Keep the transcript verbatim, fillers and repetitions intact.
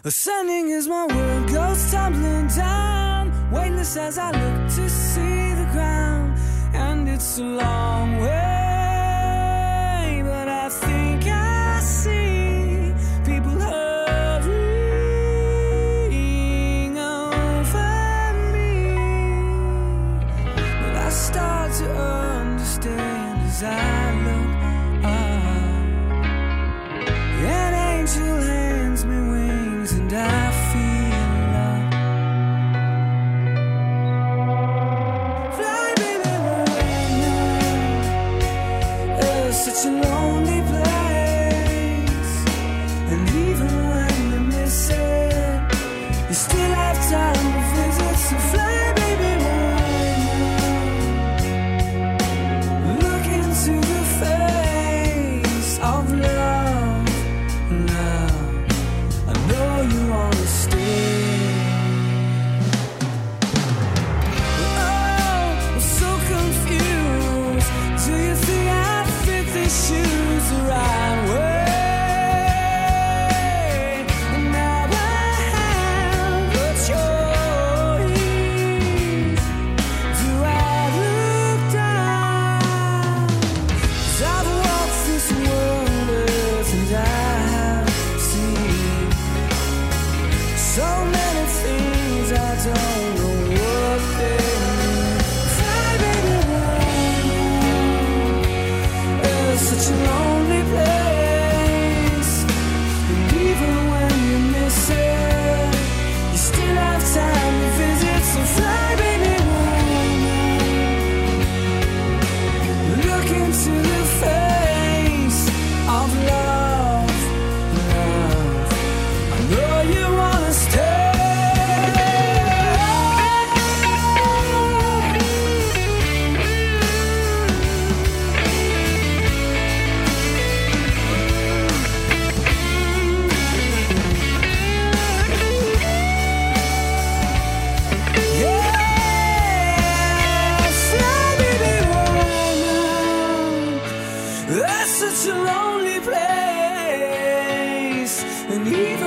Ascending as my world goes tumbling down, weightless as I look to see the ground. And it's a long way, but I think I see people hurrying over me. But I start to understand as I look up. An angel hands me wings and I feel love. Fly, baby, right now. It's such a lonely place, and even when you miss it, you still have time to visit. So fly, baby, right now. Look into the face of love, love. I know you wanna stay. Oh, I'm so confused. Do you think I fit these shoes the right way? And now I have a choice. Do I look down? 'Cause I've walked this world and I have seen so many things I don't know what they mean. Fly, baby, right now. It's such a lonely place, and even when you miss it, you still have time to visit. So fly, baby, right now. Look into the face of love, love. I know you wanna stay. Yeah, fly, baby, right now. That's such a lonely place, and even